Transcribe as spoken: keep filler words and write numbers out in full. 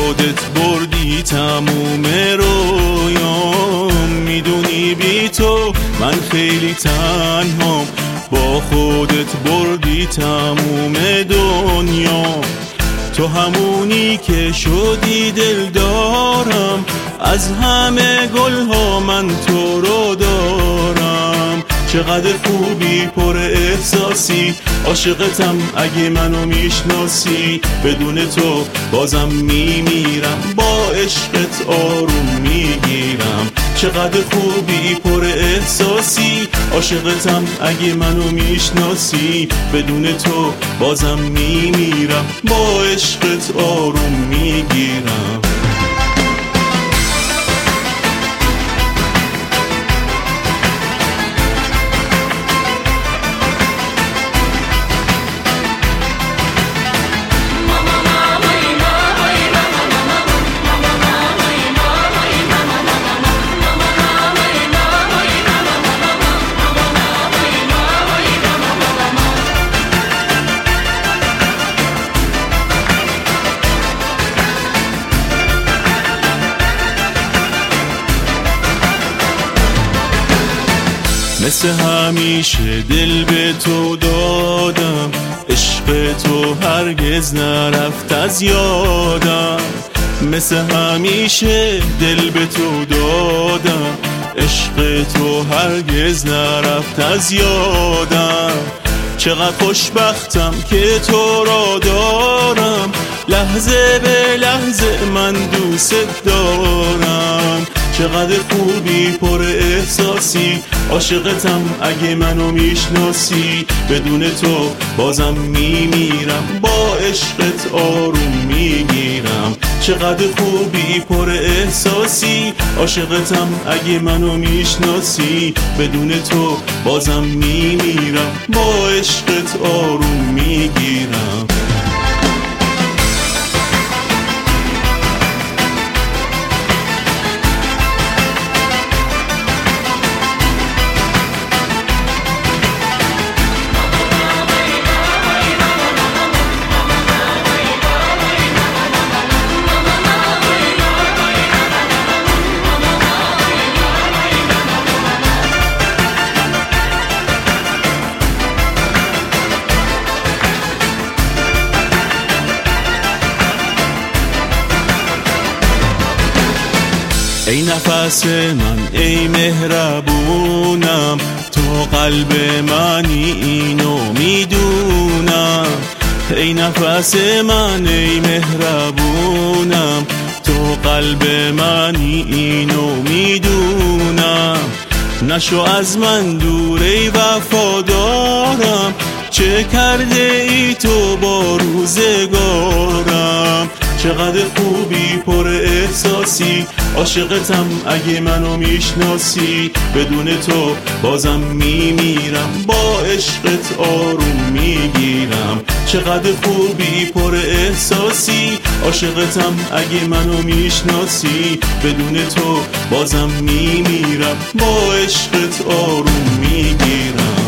خودت بردی تموم رویام، میدونی بی تو من خیلی تنهام، با خودت بردی تموم دنیا. تو همونی که شدی دل دارم، از همه گلها من تو رو دارم. چقدر خوبی پر احساسی، عاشقتم اگه منو میشناسی. بدون تو بازم میمیرم، با عشقت آروم میگیرم. چقدر خوبی پر احساسی، عاشقتم اگه منو میشناسی. بدون تو بازم میمیرم، با عشقت آروم میگیرم. مثل همیشه دل به تو دادم، عشق تو هرگز نرفت از یادم. مثل همیشه دل به تو دادم، عشق تو هرگز نرفت از یادم. چقدر خوشبختم که تو را دارم، لحظه به لحظه من دوست دارم. چقدر خوبی پر احساسی، عاشقتم اگه منو میشناسی. بدون تو بازم میمیرم، با عشقت آروم میگیرم. چقدر خوبی پر احساسی، عاشقتم اگه منو میشناسی. بدون تو بازم میمیرم، با عشقت آروم میگیرم. ای نفس من ای مهربونم، تو قلب منی اینو میدونم. ای نفس من ای مهربونم، تو قلب منی اینو میدونم. نشو از من دور ای وفادارم، چه کرده ای تو با روزگارم. چقدر خوبی پر احساسی، عاشقتم اگه منو میشناسی. بدون تو بازم میمیرم، با عشقت آروم میگیرم. چقدر خوبی پر احساسی، عاشقتم اگه منو میشناسی. بدون تو بازم میمیرم، با عشقت آروم میگیرم.